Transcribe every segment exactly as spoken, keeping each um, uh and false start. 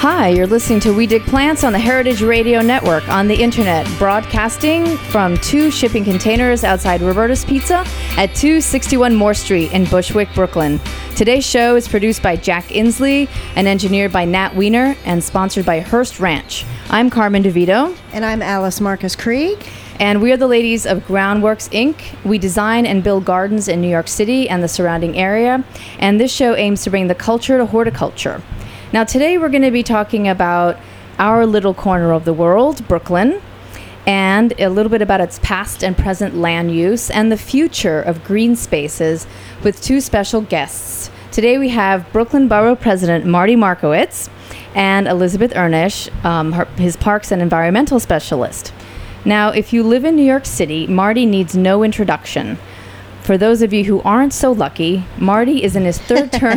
Hi, you're listening to We Dig Plants on the Heritage Radio Network on the internet, broadcasting from two shipping containers outside Roberta's Pizza at two sixty-one Moore Street in Bushwick, Brooklyn. Today's show is produced by Jack Inslee and engineered by Nat Weiner and sponsored by Hearst Ranch. I'm Carmen DeVito. And I'm Alice Marcus Krieg. And we are the ladies of Groundworks, Incorporated. We design and build gardens in New York City and the surrounding area. And this show aims to bring the culture to horticulture. Now, today we're going to be talking about our little corner of the world, Brooklyn, and a little bit about its past and present land use and the future of green spaces with two special guests. Today we have Brooklyn Borough President Marty Markowitz and Elizabeth Ernish, um, her, his Parks and Environmental Specialist. Now, if you live in New York City, Marty needs no introduction. For those of you who aren't so lucky, Marty is in his third term.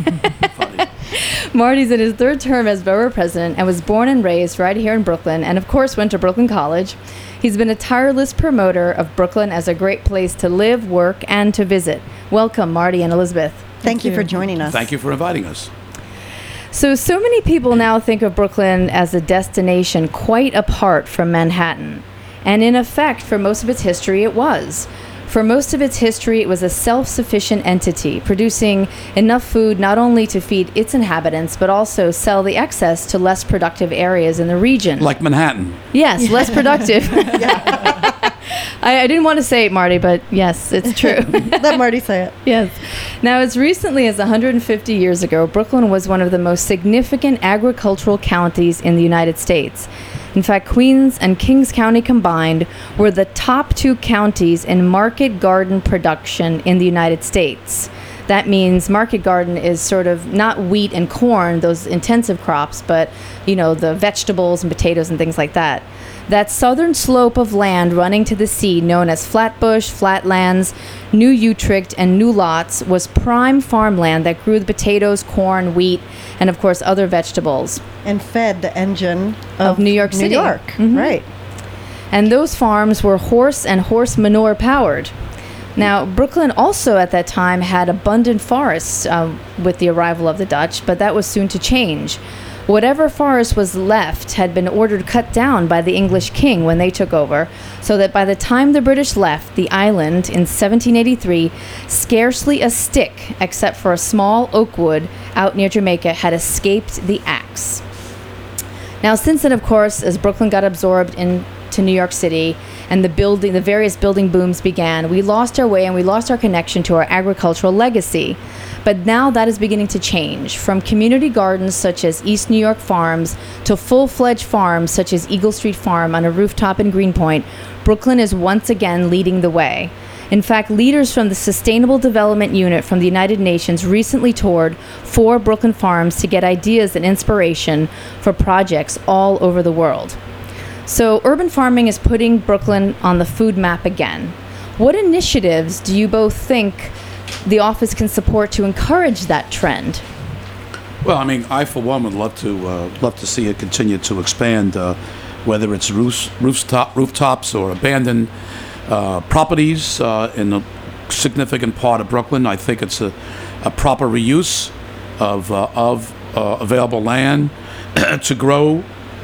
Marty's in his third term as borough president and was born and raised right here in Brooklyn and, of course, went to Brooklyn College. He's been a tireless promoter of Brooklyn as a great place to live, work, and to visit. Welcome, Marty and Elizabeth. Thank, Thank you you for joining us. Thank you for inviting us. So, so many people now think of Brooklyn as a destination quite apart from Manhattan. And in effect, for most of its history, it was. For most of its history, it was a self-sufficient entity, producing enough food not only to feed its inhabitants, but also sell the excess to less productive areas in the region. Like Manhattan. Yes, yeah. Less productive. I, I didn't want to say it, Marty, but yes, it's true. Let Marty say it. Yes. Now, as recently as one hundred fifty years ago, Brooklyn was one of the most significant agricultural counties in the United States. In fact, Queens and Kings County combined were the top two counties in market garden production in the United States. That means market garden is sort of not wheat and corn, those intensive crops, but, you know, the vegetables and potatoes and things like that. That southern slope of land running to the sea, known as Flatbush, Flatlands, New Utrecht, and New Lots, was prime farmland that grew the potatoes, corn, wheat, and of course other vegetables. And fed the engine of, of New York City. New York, mm-hmm. Right. And those farms were horse and horse manure powered. Now, Brooklyn also at that time had abundant forests uh, with the arrival of the Dutch, but that was soon to change. Whatever forest was left had been ordered cut down by the English king when they took over, so that by the time the British left the island in seventeen eighty-three, scarcely a stick, except for a small oak wood out near Jamaica, had escaped the axe. Now, since then, of course, as Brooklyn got absorbed into New York City and the building, the various building booms began, we lost our way and we lost our connection to our agricultural legacy. But now that is beginning to change. From community gardens such as East New York Farms to full-fledged farms such as Eagle Street Farm on a rooftop in Greenpoint, Brooklyn is once again leading the way. In fact, leaders from the Sustainable Development Unit from the United Nations recently toured four Brooklyn farms to get ideas and inspiration for projects all over the world. So urban farming is putting Brooklyn on the food map again. What initiatives do you both think the office can support to encourage that trend? Well, I mean, I for one would love to uh, love to see it continue to expand, uh, whether it's roofs, rooftop, rooftops or abandoned uh, properties uh, in a significant part of Brooklyn. I think it's a, a proper reuse of uh, of uh, available land to grow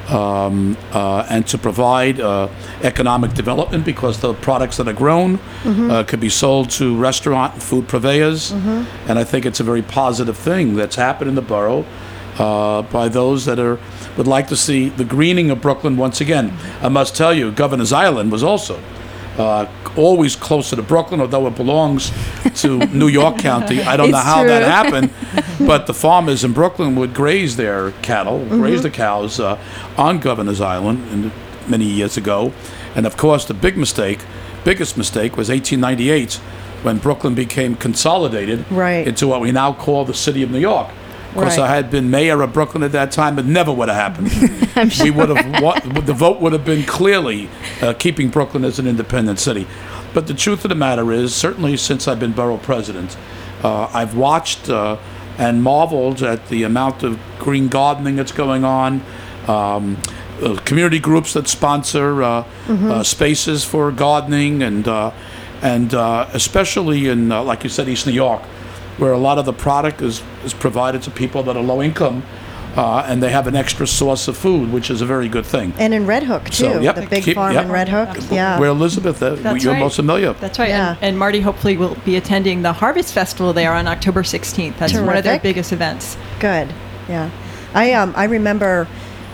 um, uh, and to provide uh, economic development, because the products that are grown mm-hmm. uh, could be sold to restaurant and food purveyors. Mm-hmm. And I think it's a very positive thing that's happened in the borough uh, by those that are would like to see the greening of Brooklyn once again. Mm-hmm. I must tell you, Governor's Island was also uh, always closer to Brooklyn, although it belongs to New York County. I don't it's know how true. that happened, but the farmers in Brooklyn would graze their cattle, mm-hmm. graze the cows uh, on Governor's Island in, many years ago. And of course, the big mistake, biggest mistake, was eighteen ninety-eight, when Brooklyn became consolidated right. into what we now call the city of New York. Of course, right. I had been mayor of Brooklyn at that time, it never would have happened. I'm sure. We would have wa- the vote would have been clearly uh, keeping Brooklyn as an independent city. But the truth of the matter is, certainly since I've been borough president, uh, I've watched uh, and marveled at the amount of green gardening that's going on. Um, uh, community groups that sponsor uh, mm-hmm. uh, spaces for gardening, and uh, and uh, especially in, uh, like you said, East New York, where a lot of the product is, is provided to people that are low income uh, and they have an extra source of food, which is a very good thing. And in Red Hook, too. So, yep, The big keep- farm yep. in Red Hook. Yeah. Where Elizabeth, uh, That's you're right. most familiar. That's right. Yeah. And, and Marty hopefully will be attending the Harvest Festival there on October sixteenth. That's one of their Terrific. biggest events. Good. Yeah. I um I remember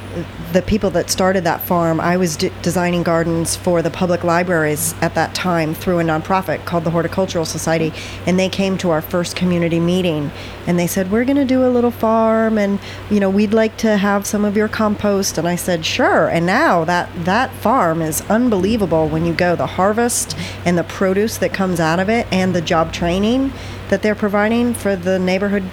the people that started that farm. I was d- designing gardens for the public libraries at that time through a nonprofit called the Horticultural Society, and they came to our first community meeting, and they said, we're going to do a little farm, and you know, we'd like to have some of your compost. And I said, sure. And now that that farm is unbelievable when you go, the harvest and the produce that comes out of it, and the job training that they're providing for the neighborhood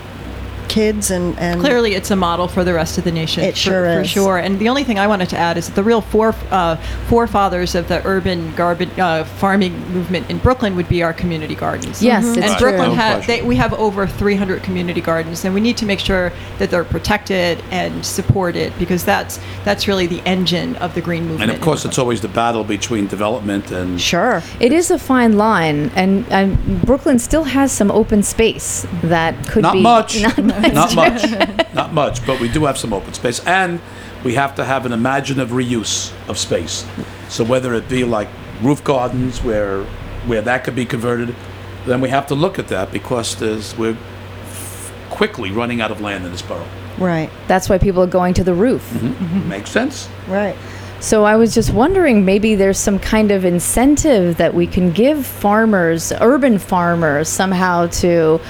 kids and, and Clearly, it's a model for the rest of the nation. It for, sure for is. sure. And the only thing I wanted to add is that the real fore, uh, forefathers of the urban garbage uh, farming movement in Brooklyn would be our community gardens. Yes, it's and Right. Brooklyn No ha- question. they, we have over three hundred community gardens, and we need to make sure that they're protected and supported, because that's that's really the engine of the green movement. And of in course, Brooklyn. it's always the battle between development and Sure. It is a fine line, and, and Brooklyn still has some open space that could not be much, Not much. not much, not much, but we do have some open space, and we have to have an imaginative reuse of space. So whether it be like roof gardens, where where that could be converted, then we have to look at that, because there's we're f- quickly running out of land in this borough. Right. That's why people are going to the roof. Mm-hmm. Makes sense. Right. So I was just wondering, maybe there's some kind of incentive that we can give farmers, urban farmers, somehow to,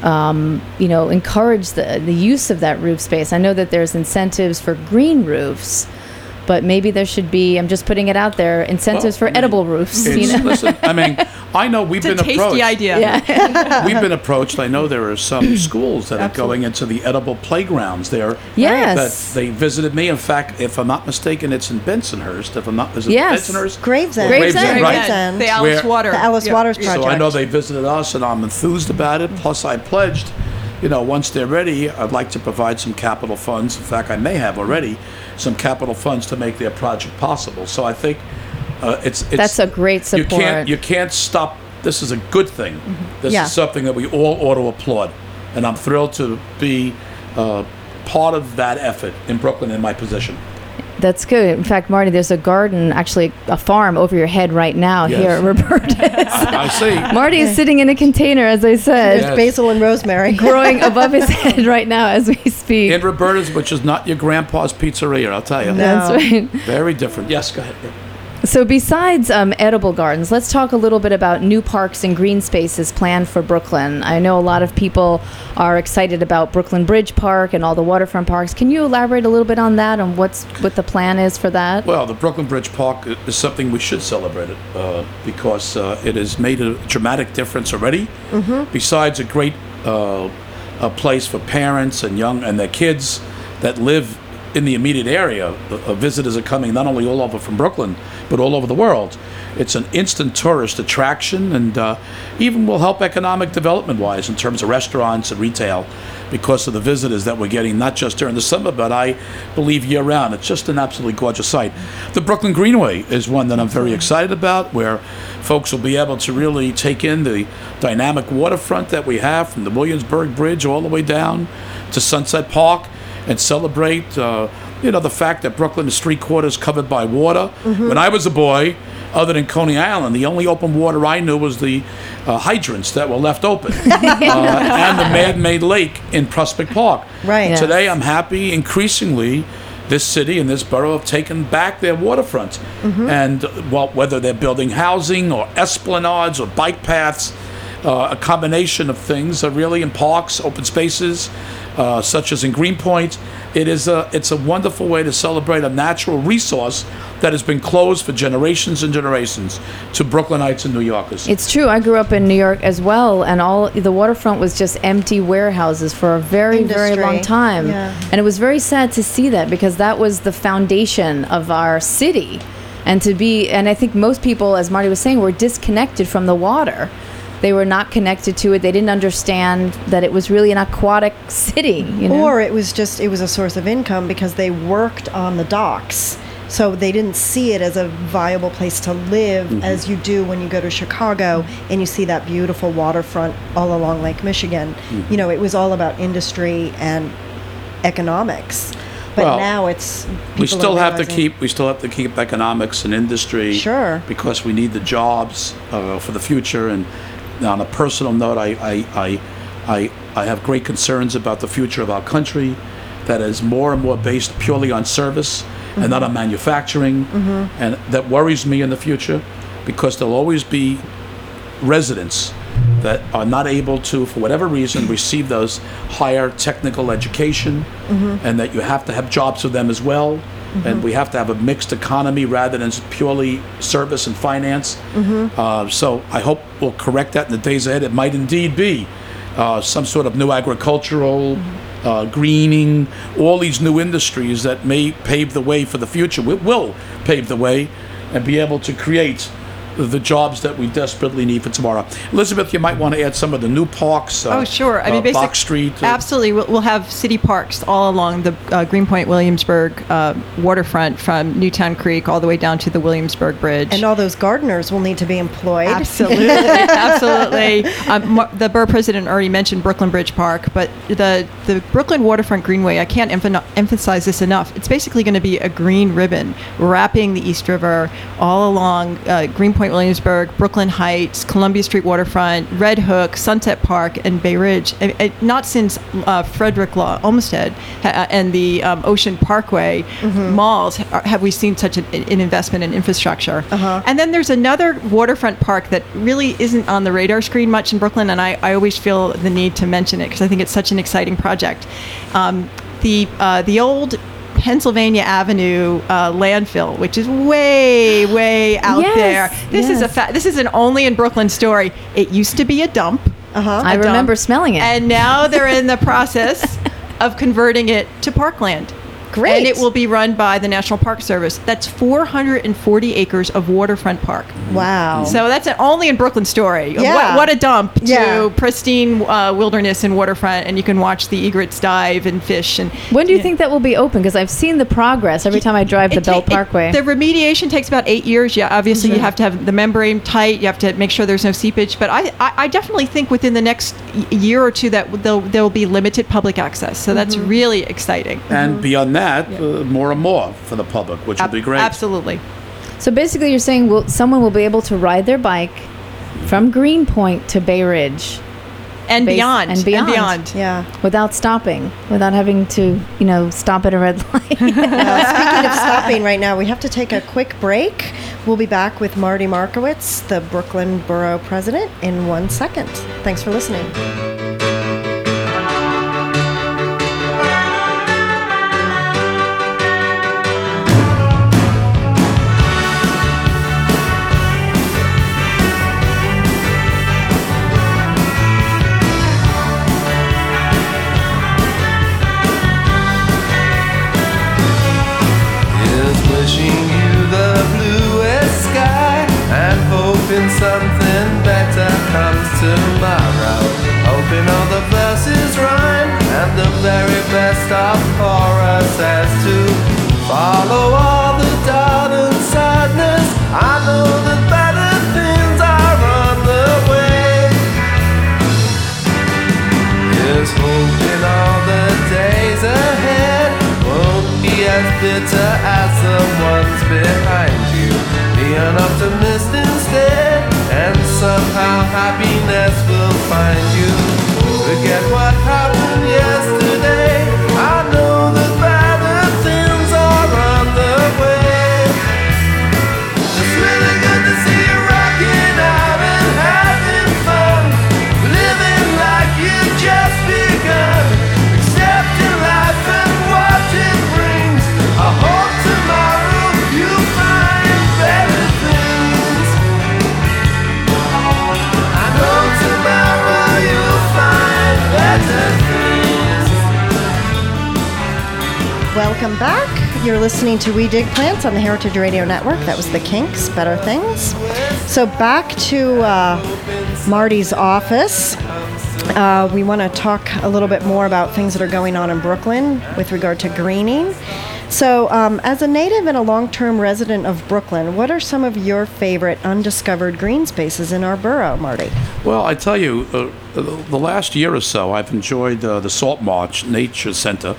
um, you know, encourage the, the use of that roof space. I know that there's incentives for green roofs, but maybe there should be, I'm just putting it out there, incentives Well, for I mean, edible roofs. It's, You know? Listen, I mean, I know we've It's a been tasty approached. idea. Yeah. We've been approached. I know there are some schools that are going into the edible playgrounds there. Yes. That they visited me. In fact, if I'm not mistaken, it's in Bensonhurst. If I'm not, is it Yes. Bensonhurst? Gravesend. Or Gravesend, right. Gravesend. The Alice Where- Water. The Alice yeah. Waters Yeah. Project. So I know they visited us, and I'm enthused about it. Plus, I pledged, you know, once they're ready, I'd like to provide some capital funds. In fact, I may have already some capital funds to make their project possible. So I think uh, it's, it's That's a great You support. can't you can't stop. This is a good thing. This Yeah. is something that we all ought to applaud, and I'm thrilled to be uh, part of that effort in Brooklyn in my position. That's good. In fact, Marty, there's a garden, actually a farm over your head right now Yes. here at Roberta's. I see. Marty is sitting in a container, as I said, Yes. Basil and rosemary. growing above his head right now as we speak. In Roberta's, which is not your grandpa's pizzeria, I'll tell you. No. That's right. Very different. Yes, go ahead. Yeah. So besides um, edible gardens, let's talk a little bit about new parks and green spaces planned for Brooklyn. I know a lot of people are excited about Brooklyn Bridge Park and all the waterfront parks. Can you elaborate a little bit on that, on what's what the plan is for that? Well, the Brooklyn Bridge Park i- is something we should celebrate it uh, because uh, it has made a dramatic difference already. Besides a great uh, a place for parents and young and their kids that live in the immediate area. Uh, uh, visitors are coming not only all over from Brooklyn, but all over the world. It's an instant tourist attraction, and uh, even will help economic development-wise in terms of restaurants and retail, because of the visitors that we're getting, not just during the summer, but I believe year-round. It's just an absolutely gorgeous site. The Brooklyn Greenway is one that I'm very excited about, where folks will be able to really take in the dynamic waterfront that we have from the Williamsburg Bridge all the way down to Sunset Park, and celebrate, uh, you know, the fact that Brooklyn is three quarters covered by water. When I was a boy, other than Coney Island, the only open water I knew was the uh, hydrants that were left open, uh, and the man-made lake in Prospect Park. Right. Yes. Today, I'm happy increasingly this city and this borough have taken back their waterfront. And uh, well, whether they're building housing or esplanades or bike paths, uh, a combination of things are really in parks, open spaces, uh, such as in Greenpoint. It is a, it's a wonderful way to celebrate a natural resource that has been closed for generations and generations to Brooklynites and New Yorkers. It's true. I grew up in New York as well, and all the waterfront was just empty warehouses for a very, very Industry. long time. Yeah. And it was very sad to see that, because that was the foundation of our city. And to be, and I think most people, as Marty was saying, were disconnected from the water. They were not connected to it. They didn't understand that it was really an aquatic city. You know? Or it was just, it was a source of income because they worked on the docks. So they didn't see it as a viable place to live as you do when you go to Chicago and you see that beautiful waterfront all along Lake Michigan. You know, it was all about industry and economics. But Well, now it's We people still are have to realizing- keep we still have to keep economics and industry, Sure. because we need the jobs uh, for the future. And on a personal note, I I, I I I have great concerns about the future of our country, that is more and more based purely on service mm-hmm. and not on manufacturing, mm-hmm. and that worries me in the future, because there'll always be residents that are not able to, for whatever reason, receive those higher technical education, mm-hmm. and that you have to have jobs for them as well. Mm-hmm. And we have to have a mixed economy rather than purely service and finance. Mm-hmm. Uh, so I hope we'll correct that in the days ahead. It might indeed be uh, some sort of new agricultural, mm-hmm. uh, greening, all these new industries that may pave the way for the future. We will pave the way and be able to create the jobs that we desperately need for tomorrow. Elizabeth, you might want to add some of the new parks. Uh, oh, sure. I uh, mean, basically, Box Street. Uh, absolutely. We'll, we'll have city parks all along the uh, Greenpoint Williamsburg uh, waterfront, from Newtown Creek all the way down to the Williamsburg Bridge. And all those gardeners will need to be employed. Absolutely, absolutely. Um, Mar- the borough president already mentioned Brooklyn Bridge Park, but the the Brooklyn Waterfront Greenway, I can't emph- emphasize this enough. It's basically going to be a green ribbon wrapping the East River all along uh, Greenpoint Williamsburg, Brooklyn Heights, Columbia Street Waterfront, Red Hook, Sunset Park, and Bay Ridge. Uh, uh, not since uh, Frederick Law Olmsted uh, and the um, Ocean Parkway mm-hmm. malls ha- have we seen such an, an investment in infrastructure. Uh-huh. And then there's another waterfront park that really isn't on the radar screen much in Brooklyn, and I, I always feel the need to mention it because I think it's such an exciting project. Um, the uh, the old Pennsylvania Avenue uh, landfill, which is way, way out Yes, there. This is a yes. fa- this is an only in Brooklyn story. It used to be a dump. Uh-huh. I a dump, remember smelling it. and now they're in the process of converting it to parkland. Great. And it will be run by the National Park Service. That's four hundred forty acres of waterfront park. Wow. So that's an only in Brooklyn story. Yeah. What, what a dump to Yeah. pristine uh, wilderness and waterfront, and you can watch the egrets dive and fish. And When do you think that will be open? Because I've seen the progress every time I drive the It Bell ta- it- Parkway. the remediation takes about eight years. Yeah, obviously you have to have the membrane tight. You have to make sure there's no seepage. But I, I, I definitely think within the next y- year or two that there'll, there'll be limited public access. So that's really exciting. and beyond that, uh, more and more for the public, which Ab- will be great. Absolutely. So basically, you're saying will, someone will be able to ride their bike from Greenpoint to Bay Ridge And Base- beyond. and beyond. beyond. Yeah. without stopping, without having to, you know, stop at a red light. Now, speaking of stopping right now, we have to take a quick break. We'll be back with Marty Markowitz, the Brooklyn Borough President, in one second. Thanks for listening. Is wishing you the bluest sky and hoping something better comes tomorrow. Hoping all the verses rhyme and the very best of chorus says to follow all the doubt and sadness. I know that better things are on the way. Is hoping all the days ahead won't be as bitter as the ones behind you. Be an optimist instead, and somehow happiness will find you. Forget what happened yesterday. I know that better things are on the way. It's really good to see you rocking out and having fun, living like you just begun, accepting life and what it brings. I hope tomorrow you find better things. I know tomorrow you'll find better things. Welcome back. You're listening to We Dig Plants on the Heritage Radio Network. That was the Kinks, Better Things. So back to uh, Marty's office. Uh, we want to talk a little bit more about things that are going on in Brooklyn with regard to greening. So um, as a native and a long-term resident of Brooklyn, what are some of your favorite undiscovered green spaces in our borough, Marty? Well, I tell you, uh, the the last year or so, I've enjoyed uh, the Salt March Nature Center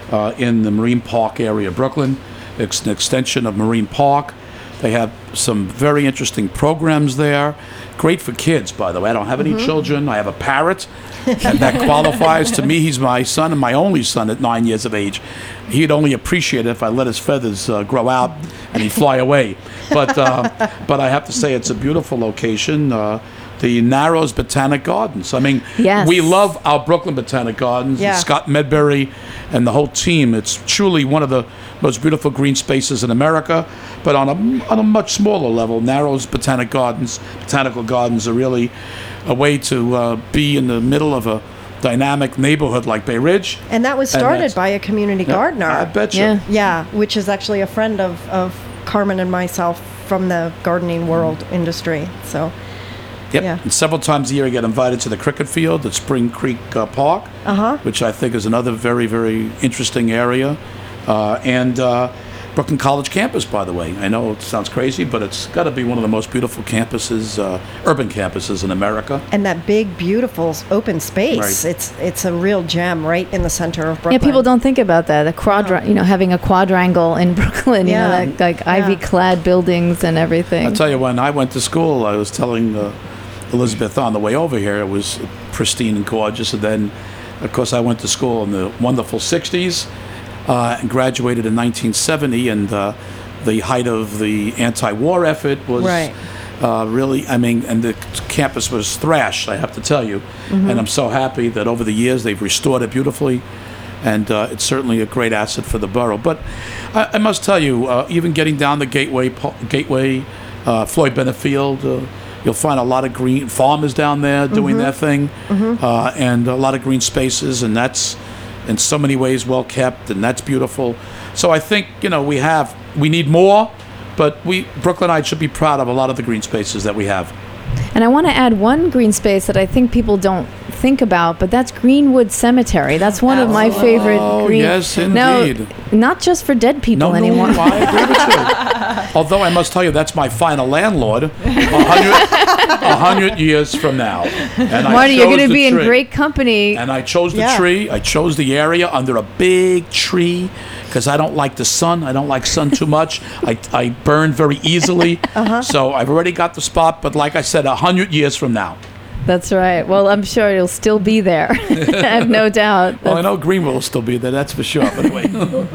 uh, in the Marine Park area of Brooklyn. It's an extension of Marine Park. They have some very interesting programs there. Great for kids, by the way. I don't have any Mm-hmm. children. I have a parrot, and that qualifies. To me, he's my son and my only son at nine years of age. He'd only appreciate it if I let his feathers uh, grow out and he'd fly away. But uh, but I have to say, it's a beautiful location. Uh, the Narrows Botanic Gardens. I mean, Yes. we love our Brooklyn Botanic Gardens. Yeah. Scott Medbury and the whole team. It's truly one of the most beautiful green spaces in America. But on a, on a much smaller level, Narrows Botanic Gardens, Botanical Gardens are really a way to uh, be in the middle of a dynamic neighborhood like Bay Ridge. And that was And started that's- by a community Yeah, gardener. I bet you. Yeah. Yeah, which is actually a friend of, of Carmen and myself from the gardening world industry. So, Yep. Yeah. And several times a year, I get invited to the cricket field at Spring Creek uh, Park, Uh-huh. which I think is another very, very interesting area. Uh, and uh, Brooklyn College campus, by the way. I know it sounds crazy, but it's got to be one of the most beautiful campuses, uh, urban campuses in America. and that big, beautiful s- open space. Right. It's it's a real gem right in the center of Brooklyn. Yeah, people don't think about that. The quadra, you know, having a quadrangle in Brooklyn, you Yeah. know, like, like Yeah. ivy-clad buildings and everything. I'll tell you, when I went to school, I was telling uh, Elizabeth on the way over here, it was pristine and gorgeous. And then, of course, I went to school in the wonderful sixties uh, and graduated in nineteen seventy. And uh, the height of the anti-war effort was Right. uh, really, I mean, and the campus was thrashed, I have to tell you. Mm-hmm. And I'm so happy that over the years they've restored it beautifully. And uh, it's certainly a great asset for the borough. But I, I must tell you, uh, even getting down the Gateway, po- Gateway, uh, Floyd Bennett Field, uh, you'll find a lot of green farmers down there doing their thing, uh, and a lot of green spaces, and that's in so many ways well kept, and that's beautiful. So I think, you know, we have, we need more, but we, Brooklynite should be proud of a lot of the green spaces that we have. And I want to add one green space that I think people don't think about, but that's Greenwood Cemetery. That's one of my favorite Oh, green. yes, Now, indeed. not just for dead people No, anymore. no, I agree with you. Although I must tell you, that's my final landlord, a hundred, a hundred years from now. And I Marty, you're chose going to the be in tree. great company. And I chose the Yeah. tree. I chose the area under a big tree because I don't like the sun. I don't like sun too much. I, I burn very easily. Uh-huh. So I've already got the spot. But like I said, a hundred years from now. That's right. Well, I'm sure you'll still be there. I have no doubt. Well, I know Greenville will still be there. That's for sure. But anyway.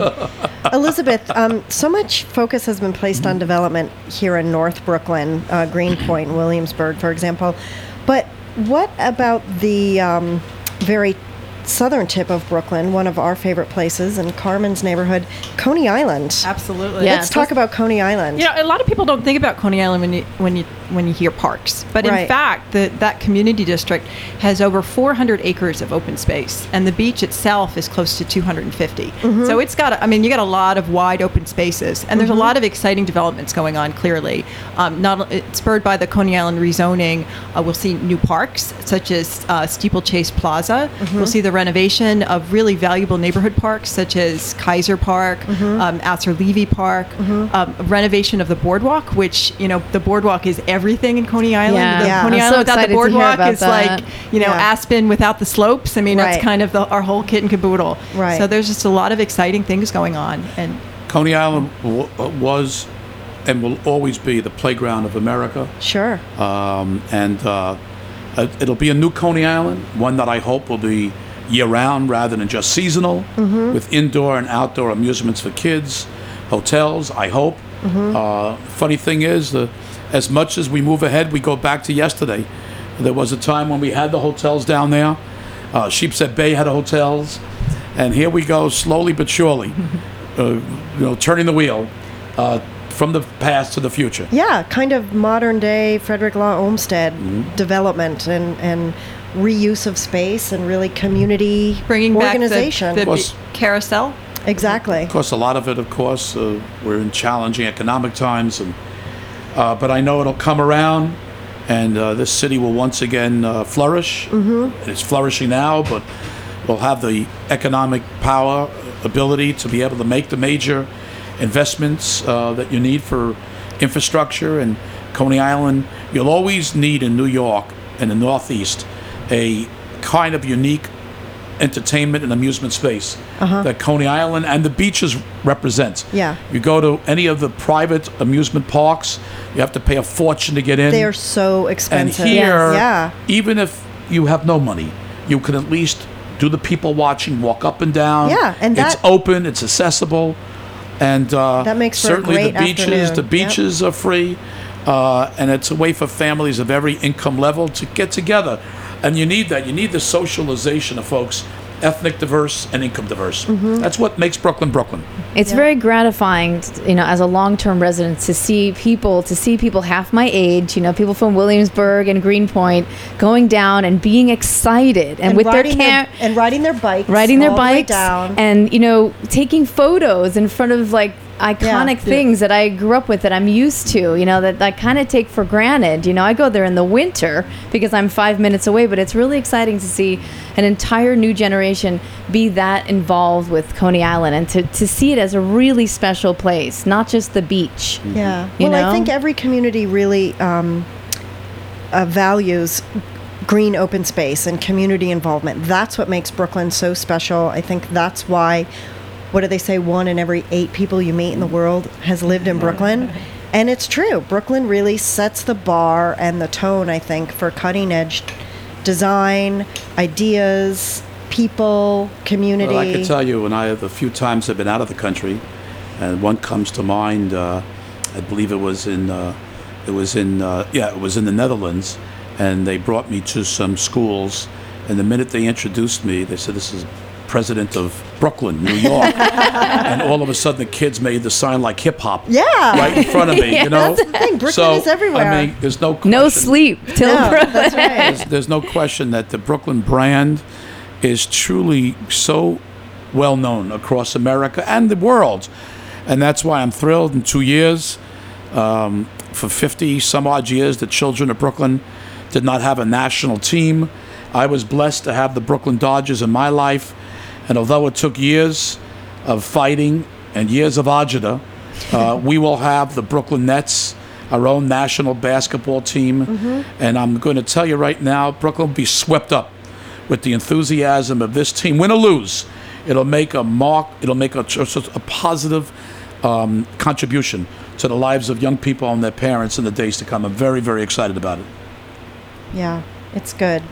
Elizabeth, um, so much focus has been placed on development here in North Brooklyn, uh, Greenpoint, and Williamsburg, for example. But what about the um, very southern tip of Brooklyn, one of our favorite places in Carmen's neighborhood, Coney Island? Absolutely. Yeah. Let's talk about Coney Island. You know, a lot of people don't think about Coney Island when you when you when you hear parks, but Right. in fact, the, that community district has over four hundred acres of open space, and the beach itself is close to two hundred fifty. Mm-hmm. So it's got, a, I mean, you got a lot of wide open spaces, and there's a lot of exciting developments going on. Clearly, um, not it's spurred by the Coney Island rezoning. Uh, we'll see new parks such as uh, Steeplechase Plaza. Mm-hmm. We'll see the renovation of really valuable neighborhood parks such as Kaiser Park, Mm-hmm. um, Astor Levy Park, um, renovation of the boardwalk, which, you know, the boardwalk is everything in Coney Island. Yeah. The Yeah. Coney I'm so Island without excited the to hear boardwalk about is that. like, you know, Yeah. Aspen without the slopes. I mean, Right. that's kind of the, our whole kit and caboodle. Right. So there's just a lot of exciting things going on. And Coney Island w- was and will always be the playground of America. Sure. Um, and uh, it- it'll be a new Coney Island, one that I hope will be year-round rather than just seasonal, with indoor and outdoor amusements for kids, hotels, I hope. Uh, funny thing is, the, as much as we move ahead, we go back to yesterday. There was a time when we had the hotels down there. Uh, Sheepshead Bay had hotels. And here we go, slowly but surely, uh, you know, turning the wheel uh, from the past to the future. Yeah, kind of modern day Frederick Law Olmsted Mm-hmm. development and, and reuse of space and really community bringing organization. back the, the Plus- be- carousel. exactly. Of course, a lot of it, of course, uh, we're in challenging economic times, and uh, but I know it'll come around, and uh, this city will once again uh, flourish. Mm-hmm. It's flourishing now, but we'll have the economic power, ability to be able to make the major investments uh, that you need for infrastructure. And Coney Island, you'll always need in New York and the Northeast a kind of unique entertainment and amusement space that Coney Island and the beaches represent. Yeah. You go to any of the private amusement parks, you have to pay a fortune to get in. They are so and expensive. here, Yeah. even if you have no money, you can at least do the people watching, walk up and down. Yeah, and it's that- open, it's accessible, and uh, That makes for a certainly great the beaches. afternoon. The Yep. beaches are free, uh, and it's a way for families of every income level to get together. And you need that. You need the socialization of folks, ethnic diverse and income diverse. Mm-hmm. That's what makes Brooklyn Brooklyn. It's very gratifying, you know, as a long-term resident to see people, to see people half my age, you know, people from Williamsburg and Greenpoint going down and being excited and, with their riding cam, and riding their bikes, riding their all the way bikes down. and, you know, taking photos in front of like iconic Yeah. things that I grew up with that I'm used to, you know, that I kind of take for granted. You know, I go there in the winter because I'm five minutes away, but it's really exciting to see an entire new generation be that involved with Coney Island and to, to see it as a really special place, not just the beach. Yeah. You well, know? I think every community really um, uh, values green open space and community involvement. That's what makes Brooklyn so special. I think that's why, what do they say, one in every eight people you meet in the world has lived in Brooklyn. And it's true. Brooklyn really sets the bar and the tone, I think, for cutting edge design, ideas, people, community. Well, I can tell you, when I the few times I've been out of the country, and one comes to mind. Uh, I believe it was in, uh, it was in, uh, yeah, it was in the Netherlands, and they brought me to some schools. And the minute they introduced me, they said, "This is president of Brooklyn, New York," and all of a sudden the kids made the sign like hip hop. Yeah. Right in front of me. Yeah, you know. that's the thing. Brooklyn so, is everywhere. I mean, there's no question. No sleep till No, Brooklyn. that's right. There's, there's no question that the Brooklyn brand is truly so well known across America and the world. And that's why I'm thrilled in two years, um, for fifty some odd years, the children of Brooklyn did not have a national team. I was blessed to have the Brooklyn Dodgers in my life. And although it took years of fighting and years of agita, uh, we will have the Brooklyn Nets, our own national basketball team. Mm-hmm. And I'm going to tell you right now, Brooklyn will be swept up with the enthusiasm of this team. Win or lose, it'll make a mark, it'll make a, a positive um, contribution to the lives of young people and their parents in the days to come. I'm very, very excited about it. Yeah, it's good.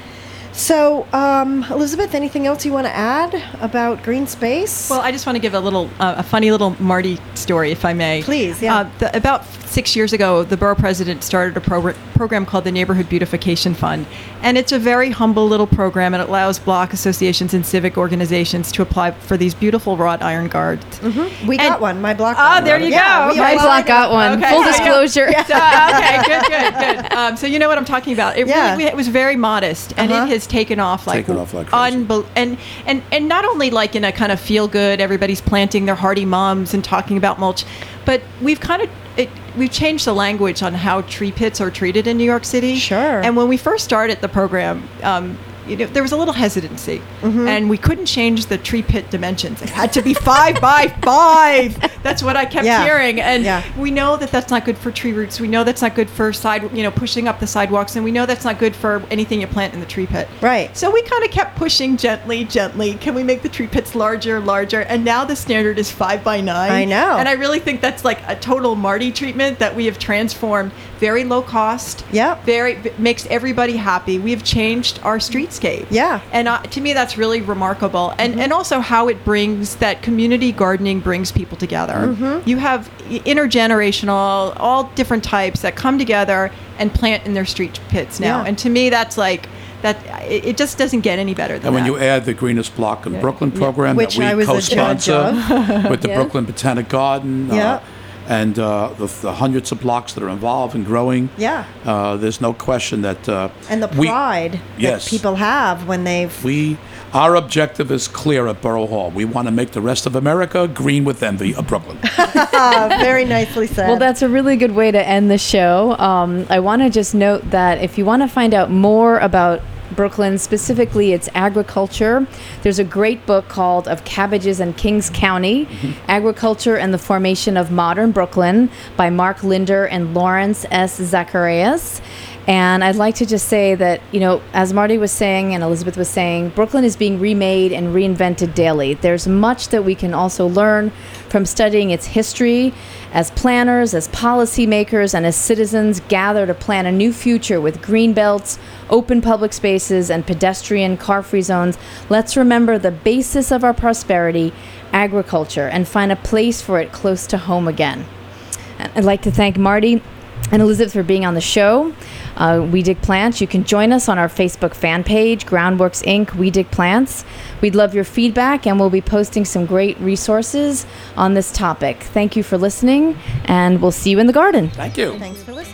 So, um, Elizabeth, anything else you want to add about green space? Well, I just want to give a little, uh, a funny little Marty story, if I may. Please, yeah. Uh, the, about six years ago, the borough president started a progr- program called the Neighborhood Beautification Fund, and it's a very humble little program, and it allows block associations and civic organizations to apply for these beautiful wrought iron guards. Mm-hmm. we and- got one. My block. Ah, got there one. you Yeah, go. we My applied. block got one. Okay. Full Yeah, yeah. disclosure. So, uh, okay, good, good, good. Um, so you know what I'm talking about. It Yeah. really, it was very modest, and Uh-huh. it has taken off like, Taken off like crazy. unbel- and and and not only like in a kind of feel good, everybody's planting their hardy mums and talking about mulch, but we've kind of it, we've changed the language on how tree pits are treated in New York City. Sure. And when we first started the program, um, you know, there was a little hesitancy, and we couldn't change the tree pit dimensions. It had to be five by five. That's what I kept Yeah. hearing, and Yeah. we know that that's not good for tree roots. We know that's not good for side, you know, pushing up the sidewalks, and we know that's not good for anything you plant in the tree pit. Right. So we kind of kept pushing gently, gently. Can we make the tree pits larger, larger? And now the standard is five by nine. I know. And I really think that's like a total Marty treatment that we have transformed. Very low cost. Yep. Very makes everybody happy. We have changed our streetscape. Yeah. And uh, to me, that's really remarkable. And and also how it brings that community gardening brings people together. You have intergenerational, all different types that come together and plant in their street pits now. Yeah. And to me, that's like that. It, it just doesn't get any better than And when that. you add the Greenest Block in Brooklyn program Which that I we was a judge co-sponsor with the Yeah. Brooklyn Botanic Garden, Yeah. uh, and uh, the, the hundreds of blocks that are involved in growing, Yeah. uh, there's no question that uh, And the we- pride Yes. that people have when they've. We, our objective is clear at Borough Hall. We want to make the rest of America green with envy of Brooklyn. Ah, very nicely said. Well, that's a really good way to end the show. Um, I want to just note that if you want to find out more about Brooklyn, specifically its agriculture, there's a great book called Of Cabbages in Kings County, Agriculture and the Formation of Modern Brooklyn by Mark Linder and Lawrence S. Zacharias. And I'd like to just say that, you know, as Marty was saying and Elizabeth was saying, Brooklyn is being remade and reinvented daily. There's much that we can also learn from studying its history as planners, as policymakers, and as citizens gather to plan a new future with green belts, open public spaces, and pedestrian car-free zones. Let's remember the basis of our prosperity, agriculture, and find a place for it close to home again. I'd like to thank Marty and Elizabeth for being on the show. Uh, We Dig Plants. You can join us on our Facebook fan page, Groundworks Incorporated. We Dig Plants. We'd love your feedback, and we'll be posting some great resources on this topic. Thank you for listening, and we'll see you in the garden. Thank you. Thanks for listening.